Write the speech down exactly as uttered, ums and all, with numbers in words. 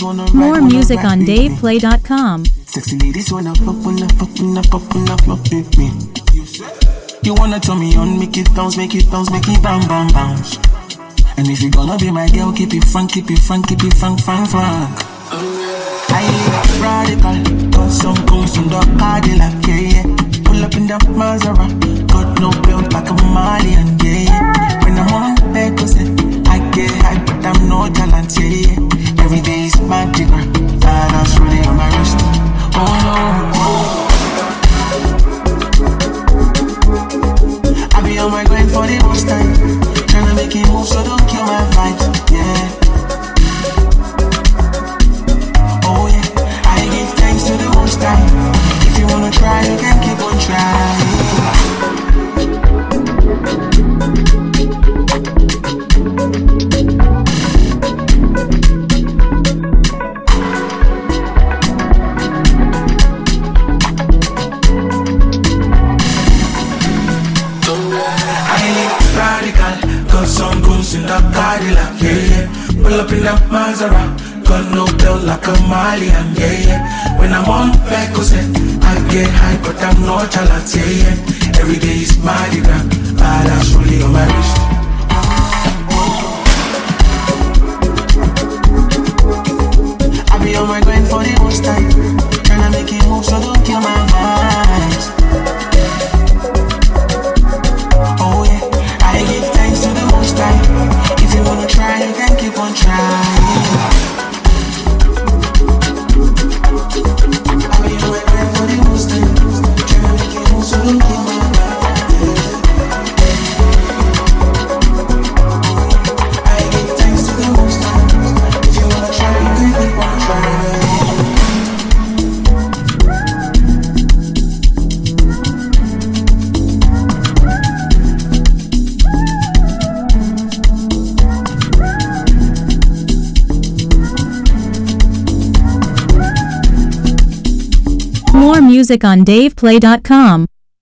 wanna ride, More wanna music ride on with dave me. play dot com. Sexy ladies wanna fuck, wanna fuck, wanna fuck, wanna fuck with me. You wanna turn me on, make it bounce, make it bounce, make it bam bam bounce. And if you gonna be my girl, keep it frank, keep it frank, keep it frank, frank, frank. I radical, got some goons from the Cadillac, yeah, yeah. Pull up in the Maserati, got no belt like a Malian, yeah, yeah. When I'm on Pecos, I get hype, but I'm no talent, yeah, yeah. Every day is magic, right? That's really on my wrist. Oh no, oh. I be on my grind for the most time, tryna make it move, so don't kill my vibe, yeah. Oh yeah, I give thanks to the most time. If you wanna try, you can keep on trying. Got some goons in the Cadillac, yeah, yeah. Pull up in that Maserati, got no belt like a Malian, yeah, yeah. When I'm on Pecos, I get high, but I'm not chalant, yeah, yeah. Every day is Mardi Gras, ah, that's really on my wrist. I be on my grind for the most time, tryna make it move, so don't kill my vibes. Oh yeah, I give thanks to the most time. If you wanna try, you can keep on trying. I be on my grind for the most time, tryna make it move, so don't kill my vibes. I give thanks to the most time. If you wanna try, you can keep on trying. More music on dave play dot com.